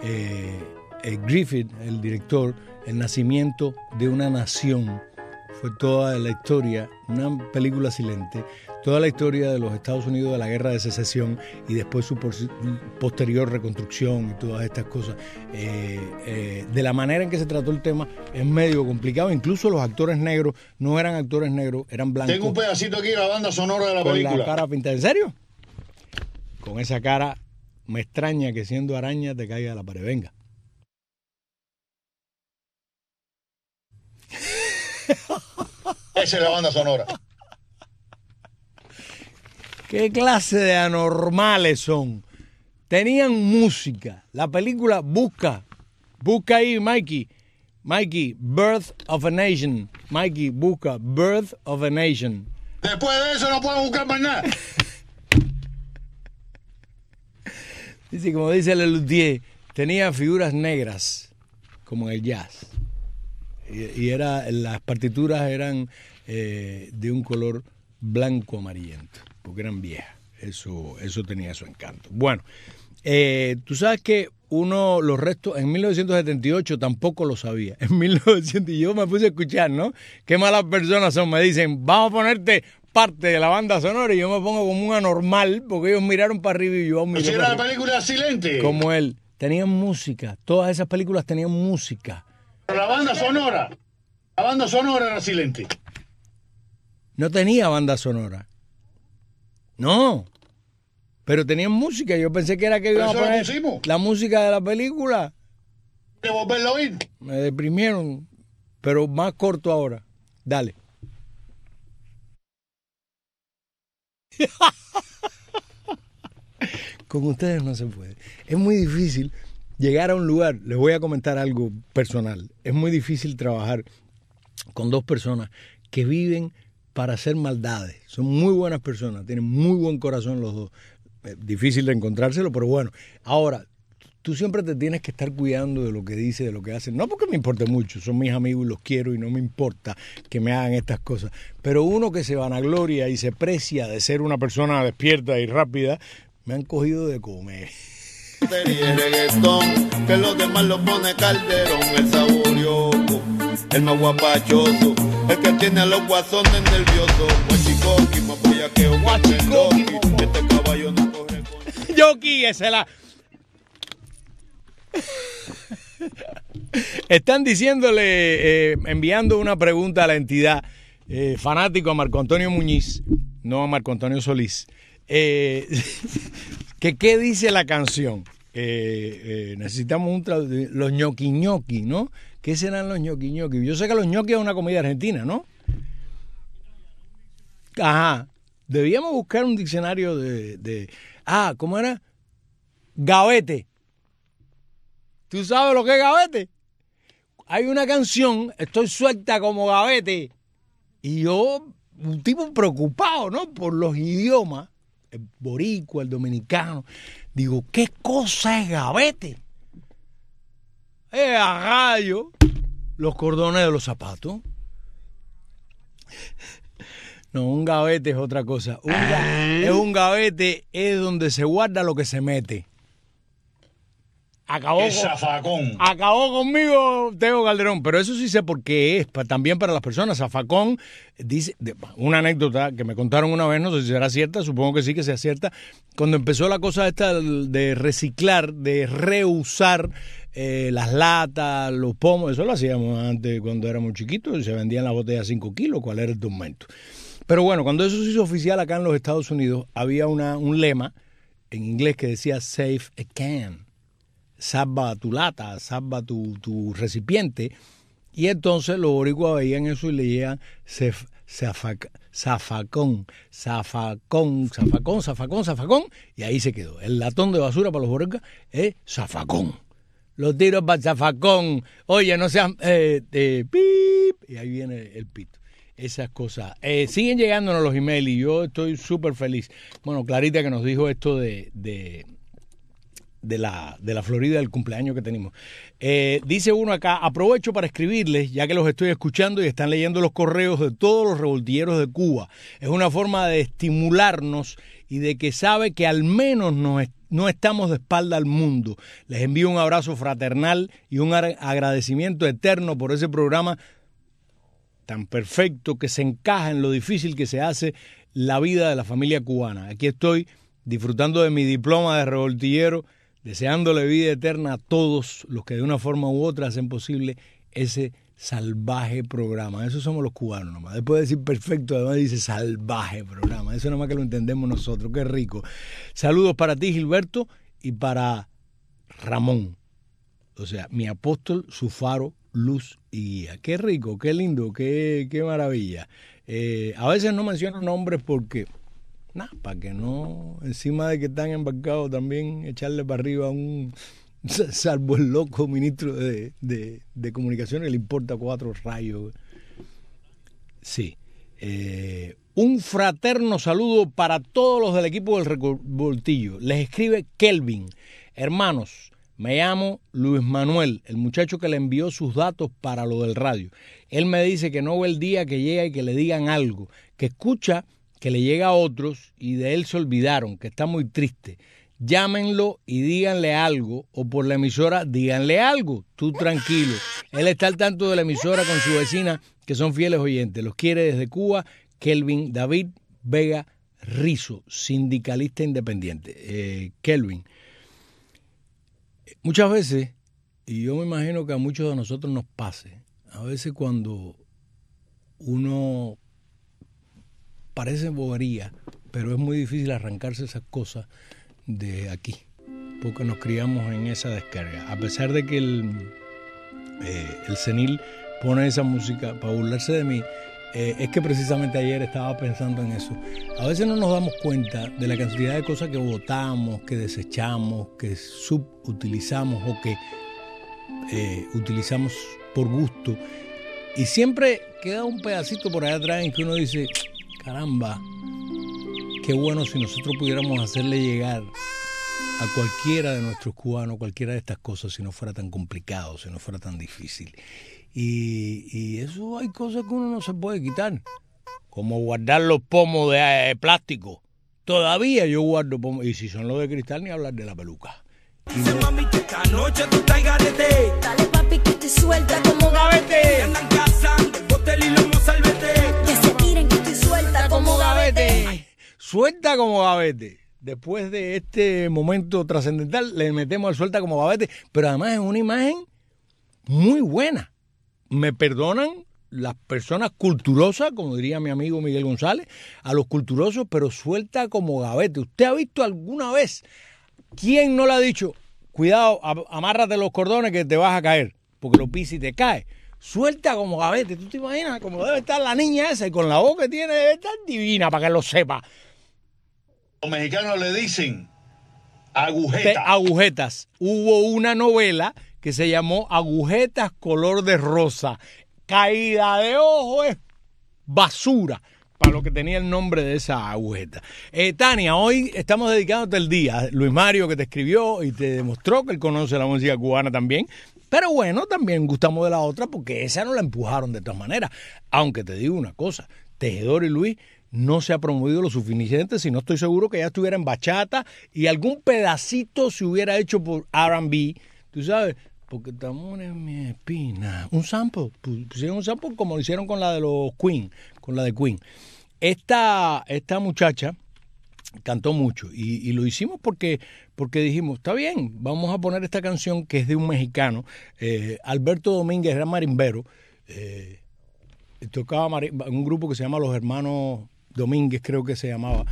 Griffith, el director, el nacimiento de una nación, fue toda la historia, una película silente, toda la historia de los Estados Unidos, de la guerra de secesión y después su posterior reconstrucción y todas estas cosas. De la manera en que se trató el tema es medio complicado. Incluso los actores negros no eran actores negros, eran blancos. Tengo un pedacito aquí de la banda sonora de la película. Con la cara pintada. ¿En serio? Con esa cara me extraña que siendo araña te caiga a la pared. Venga. Esa es la banda sonora. ¿Qué clase de anormales son? Tenían música. La película, busca ahí, Mikey, Birth of a Nation. Mikey, busca Birth of a Nation. Después de eso no puedo buscar más nada. Dice, como dice Lelutier, tenía figuras negras, como en el jazz. Y las partituras eran de un color blanco amarillento, porque eran viejas. Eso tenía su encanto. Bueno, tú sabes que los restos, en 1978 tampoco lo sabía. En 1900, y yo me puse a escuchar, ¿no? Qué malas personas son. Me dicen, vamos a ponerte parte de la banda sonora, y yo me pongo como un anormal, porque ellos miraron para arriba y yo miré. ¿Si era la película silente? Como él. Tenían música. Todas esas películas tenían música. La banda sonora era silente. No tenía banda sonora. No. Pero tenían música. Yo pensé que era que iban a poner la música de la película. ¿De volverlo a oír? Me deprimieron. Pero más corto ahora. Dale. Con ustedes no se puede. Es muy difícil llegar a un lugar. Les voy a comentar algo personal. Es muy difícil trabajar con dos personas que viven para hacer maldades. Son muy buenas personas, tienen muy buen corazón los dos. Difícil de encontrárselo, pero bueno. Ahora, tú siempre te tienes que estar cuidando de lo que dices, de lo que haces. No porque me importe mucho, son mis amigos y los quiero y no me importa que me hagan estas cosas. Pero uno que se vanagloria y se precia de ser una persona despierta y rápida, me han cogido de comer. El reggaetón, que los demás lo pone Calderón, el saborioso, el más guapachoso, el que tiene a los guasones nerviosos. Guachicoqui, más bellaqueo, guachicoqui, este caballo no coge con... Yoki, esa es la... Están diciéndole, enviando una pregunta a la entidad, fanático a Marco Antonio Muñiz, no a Marco Antonio Solís, que qué dice la canción. Necesitamos los ñoqui ñoqui, ¿no? ¿Qué serán los ñoqui ñoqui? Yo sé que los ñoqui es una comida argentina, ¿no? Ajá. Debíamos buscar un diccionario ¿cómo era? Gavete. ¿Tú sabes lo que es gavete? Hay una canción, Estoy suelta como gavete. Y yo, un tipo preocupado, ¿no? Por los idiomas, el boricua, el dominicano. Digo, ¿qué cosa es gavete? A rayo, los cordones de los zapatos. No, un gavete es otra cosa. Un gavete es donde se guarda lo que se mete. Acabó conmigo Teo Calderón, pero eso sí sé por qué es, también para las personas. Zafacón, dice, una anécdota que me contaron una vez, no sé si será cierta, supongo que sí que sea cierta, cuando empezó la cosa esta de reciclar, de reusar las latas, los pomos, eso lo hacíamos antes cuando éramos chiquitos y se vendían las botellas 5 kilos, ¿cuál era el tormento? Pero bueno, cuando eso se hizo oficial acá en los Estados Unidos, había un lema en inglés que decía Save a Can. Salva tu lata, salva tu recipiente. Y entonces los boricuas veían eso y leían zafacón, y ahí se quedó. El latón de basura para los boricuas es zafacón. Los tiros para zafacón. Oye, no sean pip, y ahí viene el pito. Esas cosas. Siguen llegándonos los emails y yo estoy súper feliz. Bueno, Clarita que nos dijo esto de la Florida, del cumpleaños que tenemos. Dice uno acá, aprovecho para escribirles, ya que los estoy escuchando y están leyendo los correos de todos los revoltilleros de Cuba. Es una forma de estimularnos y de que sabe que al menos no estamos de espalda al mundo. Les envío un abrazo fraternal y un agradecimiento eterno por ese programa tan perfecto que se encaja en lo difícil que se hace la vida de la familia cubana. Aquí estoy disfrutando de mi diploma de revoltillero, deseándole vida eterna a todos los que de una forma u otra hacen posible ese salvaje programa. Eso somos los cubanos nomás. Después de decir perfecto, además dice salvaje programa. Eso nomás que lo entendemos nosotros. Qué rico. Saludos para ti, Gilberto, y para Ramón. O sea, mi apóstol, su faro, luz y guía. Qué rico, qué lindo, qué maravilla. A veces no menciono nombres porque... para que no, encima de que están embarcados, también echarle para arriba un, salvo el loco ministro de Comunicaciones, le importa 4 rayos. Sí. Un fraterno saludo para todos los del equipo del Revoltillo. Les escribe Kelvin. Hermanos, me llamo Luis Manuel, el muchacho que le envió sus datos para lo del radio. Él me dice que no ve el día que llega y que le digan algo, que escucha que le llega a otros y de él se olvidaron, que está muy triste. Llámenlo y díganle algo, o por la emisora díganle algo, tú tranquilo. Él está al tanto de la emisora con su vecina, que son fieles oyentes. Los quiere desde Cuba, Kelvin David Vega Rizo, sindicalista independiente. Kelvin, muchas veces, y yo me imagino que a muchos de nosotros nos pase, a veces cuando uno... parece bobería, pero es muy difícil arrancarse esas cosas de aquí, porque nos criamos en esa descarga. A pesar de que el senil pone esa música para burlarse de mí, es que precisamente ayer estaba pensando en eso. A veces no nos damos cuenta de la cantidad de cosas que botamos, que desechamos, que subutilizamos o que utilizamos por gusto. Y siempre queda un pedacito por allá atrás en que uno dice... caramba, qué bueno si nosotros pudiéramos hacerle llegar a cualquiera de nuestros cubanos cualquiera de estas cosas si no fuera tan complicado, si no fuera tan difícil. Y eso hay cosas que uno no se puede quitar, como guardar los pomos de plástico. Todavía yo guardo pomos, y si son los de cristal, ni hablar de la peluca. Dice mami que esta noche tú estás garete. Dale papi que te suelta como gavete. Andan cazando, botel y lomo salvete. Que se tiren que estoy suelta como gavete. Suelta como gavete. Después de este momento trascendental, le metemos al suelta como gavete, pero además es una imagen muy buena. Me perdonan las personas culturosas, como diría mi amigo Miguel González, a los culturosos, pero suelta como gavete. ¿Usted ha visto alguna vez quién no le ha dicho, cuidado, amárrate los cordones que te vas a caer, porque lo pisas y te cae? Suelta como gavete. ¿Tú te imaginas cómo debe estar la niña esa? Y con la voz que tiene debe estar divina, para que lo sepa. Los mexicanos le dicen agujetas. Agujetas. Hubo una novela que se llamó Agujetas color de rosa. Caída de ojo es basura para lo que tenía el nombre de esa agujeta. Tania, hoy estamos dedicándote el día. Luis Mario, que te escribió y te demostró que él conoce la música cubana también. Pero bueno, también gustamos de la otra porque esa no la empujaron de todas maneras. Aunque te digo una cosa, Tejedor y Luis no se ha promovido lo suficiente, si no estoy seguro que ya estuviera en bachata y algún pedacito se hubiera hecho por R&B, tú sabes, porque estamos en mi espina. Un sample, pusieron un sample como lo hicieron con la de los Queen, con la de Queen. Esta muchacha cantó mucho y lo hicimos porque dijimos, está bien, vamos a poner esta canción que es de un mexicano, Alberto Domínguez, era marimbero, tocaba un grupo que se llama Los Hermanos Domínguez, creo que se llamaba,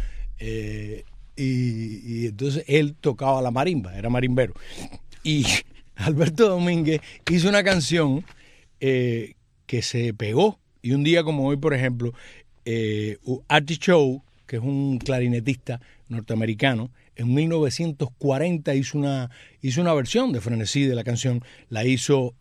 y entonces él tocaba la marimba, era marimbero. Y Alberto Domínguez hizo una canción que se pegó, y un día como hoy, por ejemplo, Artie Shaw, que es un clarinetista norteamericano, en 1940 hizo una versión de Frenesí de la canción, la hizo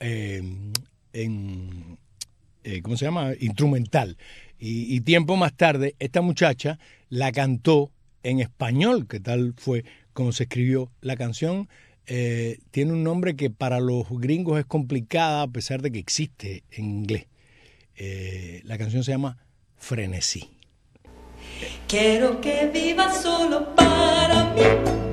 ¿cómo se llama? Instrumental. Y tiempo más tarde, esta muchacha la cantó en español, que tal fue como se escribió la canción. Tiene un nombre que para los gringos es complicada, a pesar de que existe en inglés. La canción se llama Frenesí. Quiero que vivas solo para mí.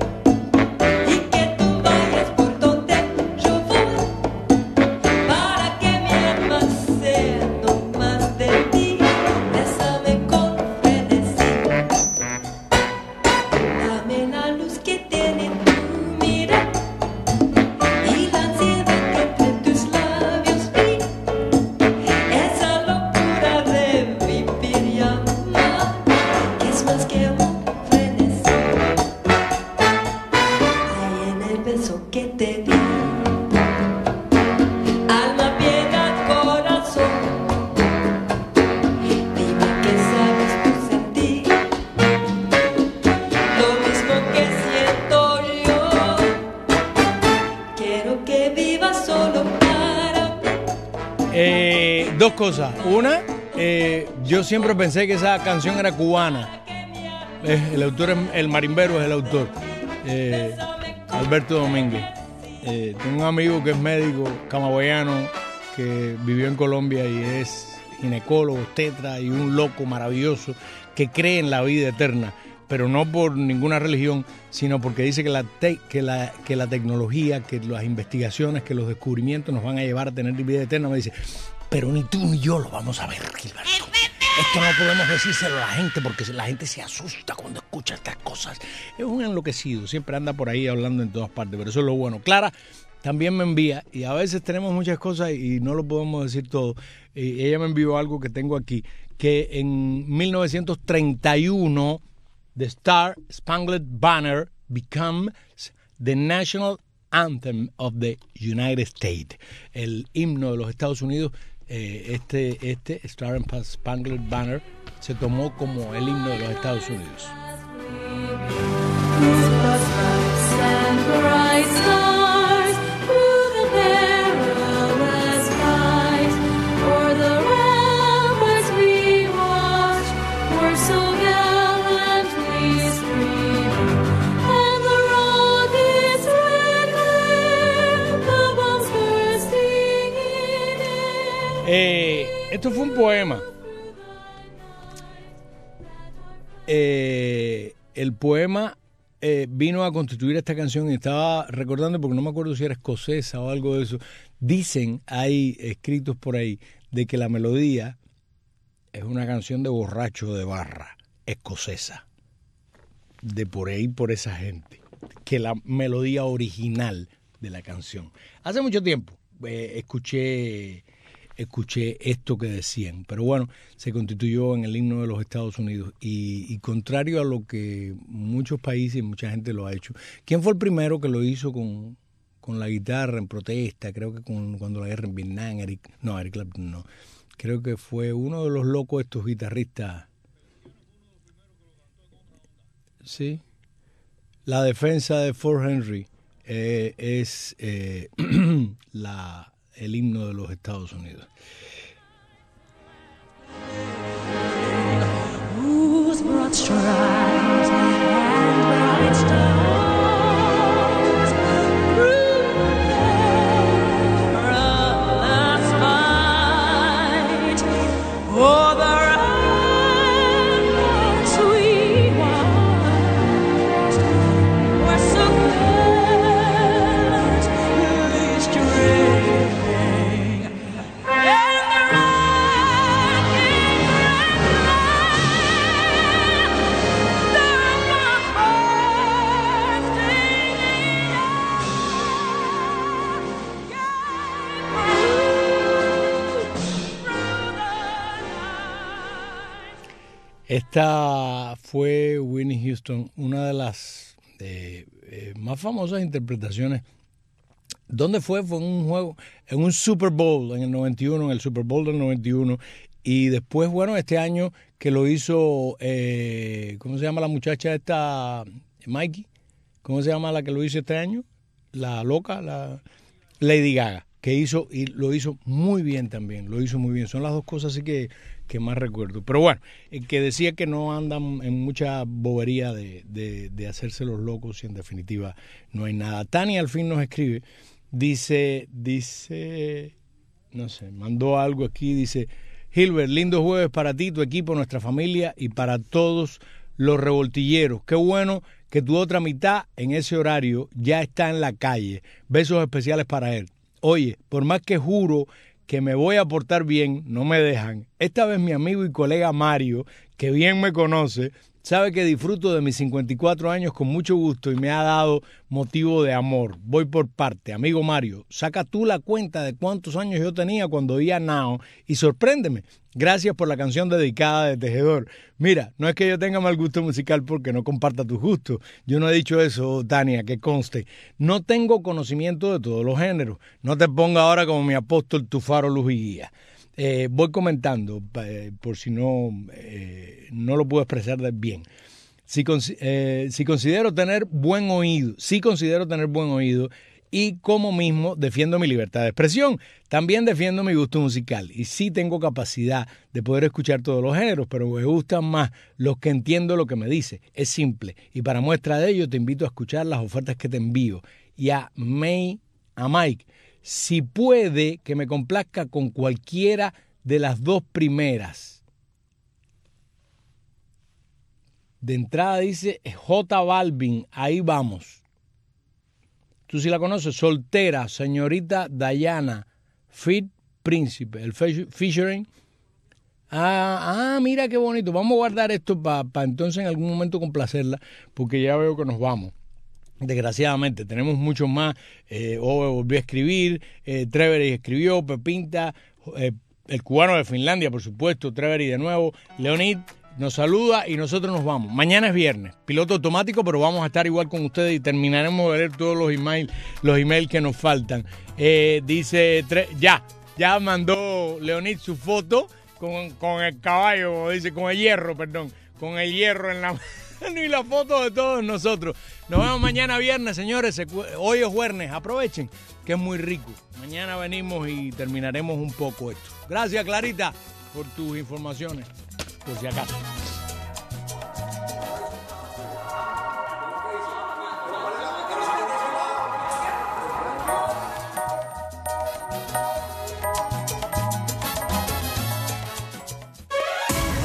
Dos cosas. Una, yo siempre pensé que esa canción era cubana. El autor, el marimbero es el autor, Alberto Domínguez. Tengo un amigo que es médico camagüeyano que vivió en Colombia y es ginecólogo, obstetra y un loco maravilloso que cree en la vida eterna, pero no por ninguna religión, sino porque dice que la tecnología, que las investigaciones, que los descubrimientos nos van a llevar a tener vida eterna. Me dice, pero ni tú ni yo lo vamos a ver, Gilberto. Esto no podemos decírselo a la gente porque la gente se asusta cuando escucha estas cosas. Es un enloquecido, siempre anda por ahí hablando en todas partes, pero eso es lo bueno. Clara también me envía, y a veces tenemos muchas cosas y no lo podemos decir todo. Ella me envió algo que tengo aquí, que en 1931 the Star Spangled Banner becomes the national anthem of the United States. El himno de los Estados Unidos, este Star Spangled Banner se tomó como el himno de los Estados Unidos. So gallantly stream, and the rocket poema. El poema vino a constituir esta canción y estaba recordando, porque no me acuerdo si era escocesa o algo de eso. Dicen, hay escritos por ahí, de que la melodía es una canción de borracho de barra, escocesa. De por ahí, por esa gente. Que la melodía original de la canción. Hace mucho tiempo escuché esto que decían, pero bueno, se constituyó en el himno de los Estados Unidos y contrario a lo que muchos países y mucha gente lo ha hecho. ¿Quién fue el primero que lo hizo con la guitarra en protesta? Creo que cuando la guerra en Vietnam, Eric Clapton no. Creo que fue uno de los locos estos guitarristas. Sí. La defensa de Fort Henry es el himno de los Estados Unidos. Whose broad strides and bright stars through perilous fight, o'er the ramparts we watched, were so gallantly streaming, and the Esta fue Whitney Houston, una de las más famosas interpretaciones. ¿Dónde fue? Fue en un juego, en un Super Bowl en el 91, en el Super Bowl del 91. Y después, bueno, este año que lo hizo, ¿cómo se llama la muchacha esta? Mikey. ¿Cómo se llama la que lo hizo este año? La loca, la Lady Gaga, que hizo, y lo hizo muy bien también, lo hizo muy bien. Son las dos cosas así que más recuerdo. Pero bueno, el que decía que no andan en mucha bobería de hacerse los locos y en definitiva no hay nada. Tania al fin nos escribe, dice, no sé, mandó algo aquí, dice: Gilbert, lindo jueves para ti, tu equipo, nuestra familia y para todos los revoltilleros. Qué bueno que tu otra mitad en ese horario ya está en la calle. Besos especiales para él. Oye, por más que juro que me voy a portar bien, no me dejan. Esta vez mi amigo y colega Mario, que bien me conoce, sabe que disfruto de mis 54 años con mucho gusto y me ha dado motivo de amor. Voy por parte. Amigo Mario, saca tú la cuenta de cuántos años yo tenía cuando oía Now y sorpréndeme. Gracias por la canción dedicada de Tejedor. Mira, no es que yo tenga mal gusto musical porque no comparta tus gustos. Yo no he dicho eso, Tania, que conste. No tengo conocimiento de todos los géneros. No te ponga ahora como mi apóstol, tu faro, luz y guía. Voy comentando, por si no lo puedo expresar bien. Si considero tener buen oído, y como mismo defiendo mi libertad de expresión. También defiendo mi gusto musical y sí tengo capacidad de poder escuchar todos los géneros, pero me gustan más los que entiendo lo que me dice. Es simple y para muestra de ello te invito a escuchar las ofertas que te envío. Y a Mike, si puede que me complazca con cualquiera de las dos primeras. De entrada dice J Balvin, ahí vamos. Tú sí la conoces, Soltera, señorita Diana, Fit Príncipe, el featuring. Mira qué bonito. Vamos a guardar esto para entonces en algún momento complacerla, porque ya veo que nos vamos. Desgraciadamente, tenemos mucho más. Ove volvió a escribir, Trevery escribió, Pepinta, el cubano de Finlandia, por supuesto, Trevery de nuevo, Leonid nos saluda y nosotros nos vamos. Mañana es viernes, piloto automático, pero vamos a estar igual con ustedes y terminaremos de leer todos los emails que nos faltan. Dice, ya mandó Leonid su foto con el caballo, dice, con el hierro en la mano y la foto de todos nosotros. Nos vemos mañana viernes, señores. Hoy es viernes, aprovechen que es muy rico. Mañana venimos y terminaremos un poco esto. Gracias, Clarita, por tus informaciones, por si acaso.